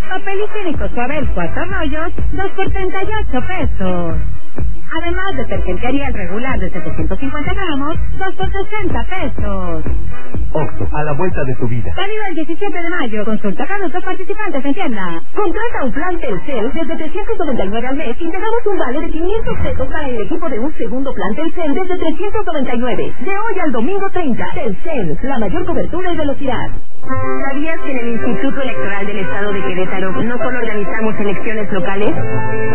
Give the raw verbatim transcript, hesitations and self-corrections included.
Papel higiénico Suabel cuatro rollos, dos por treinta y ocho pesos. Además, detergente Ariel regular de setecientos cincuenta gramos, dos por sesenta pesos. Oxxo, a la vuelta de tu vida. Válido el diecisiete de mayo. Consulta productos participantes en tienda. Contrata un plan Telcel desde trescientos noventa y nueve al mes y te damos un vale de quinientos pesos para el equipo de un segundo plan Telcel desde trescientos noventa y nueve. De hoy al domingo treinta. Telcel, la mayor cobertura y velocidad. ¿Sabías que en el Instituto Electoral del Estado de Querétaro no solo organizamos elecciones locales?